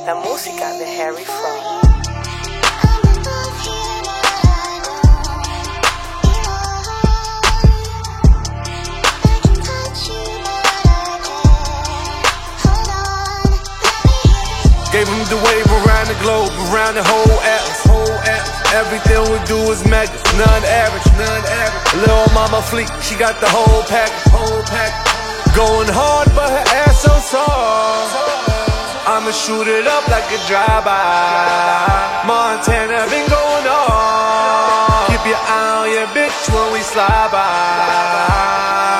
la música de Harry Fraud. Gave him the wave around the globe, around the whole atlas. Everything we do is mega, none average. Lil' mama fleek, she got the whole package. Going hard, but her ass so soft. I'ma shoot it up like a drive-by. Montana been going on. Keep your eye on your bitch when we slide by.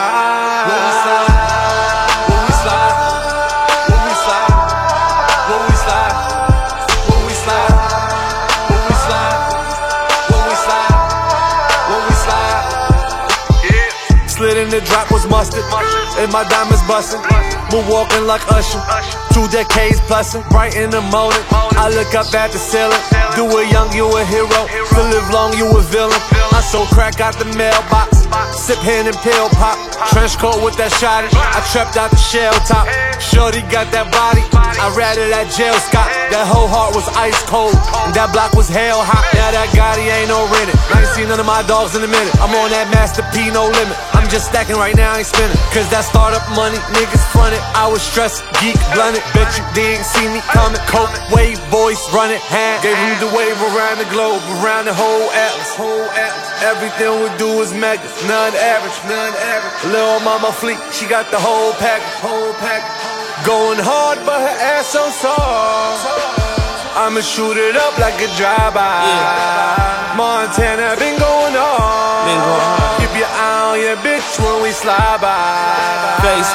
Slid in the drop was mustard, and my diamonds bustin'. Moonwalking like Usher, 2 decades plussin'. Bright in the morning, I look up at the ceiling. Do it young, you a hero. To live long, you a villain. I sold crack out the mailbox, sip hen and pill pop. Trench coat with that shotty, I trapped out the shell top. Shorty got that body, I ratted that jail Scott. That whole heart was ice cold, and that block was hell hot. Now that Gotti ain't no rented. I ain't seen none of my dogs in a minute. I'm on that Master P, no limit. I'm just stacking right now, I ain't spinning. Cause that startup money, niggas fronted. I was stressed, geek, blunted. Bet you didn't see me coming. Coke, wave, voice, running, hand. Gave him the wave around the globe, around the whole atlas. Everything we do is mega, none average. Lil' mama fleek, she got the whole package. Going hard, but her ass so soft. I'ma shoot it up like a drive-by. Montana been going on. Keep your eye on your bitch when we slide by. Face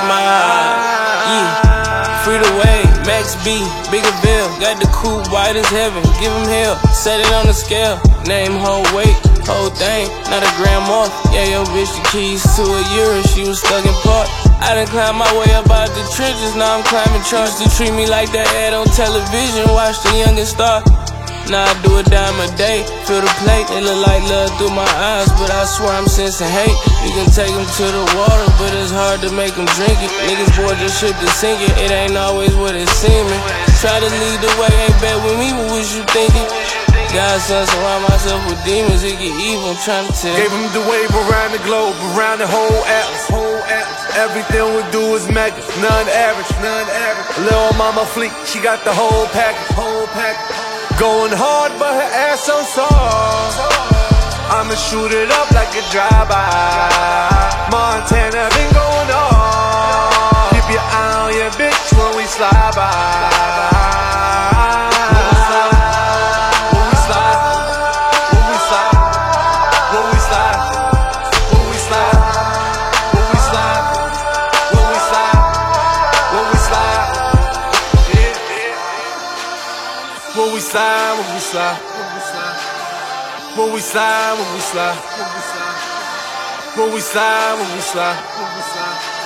my free the way, Max B, Biggerville. Got the coupe white as heaven, give him hell. Set it on the scale, name, whole weight, whole thing, not a gram off. Yeah, yo bitch, the keys to a euro, she was stuck in park. I done climbed my way up out the trenches, now I'm climbing charts. Used to treat me like that ad on television, watch the youngest star. Now I do a dime a day, feel the plate, it look like love through my eyes, but I swear I'm sensing hate. You can take them to the water, but it's hard to make them drink it. Niggas board your ship to sink it, it ain't always what it's seeming. Try to lead the way, ain't bet with me, what was you thinking? Godson, surround myself with demons, it get evil, I'm trying to tell. Gave him the wave around the globe, around the whole atlas. Everything we do is mega, none average. Lil' mama fleek, she got the whole package. Going hard, but her ass so soft. I'ma shoot it up like a drive-by. Montana been going on. Keep your eye on your bitch when we slide by. When we slide, when we slide, when we slide, when we slide, when we slide, when we slide, when we slide.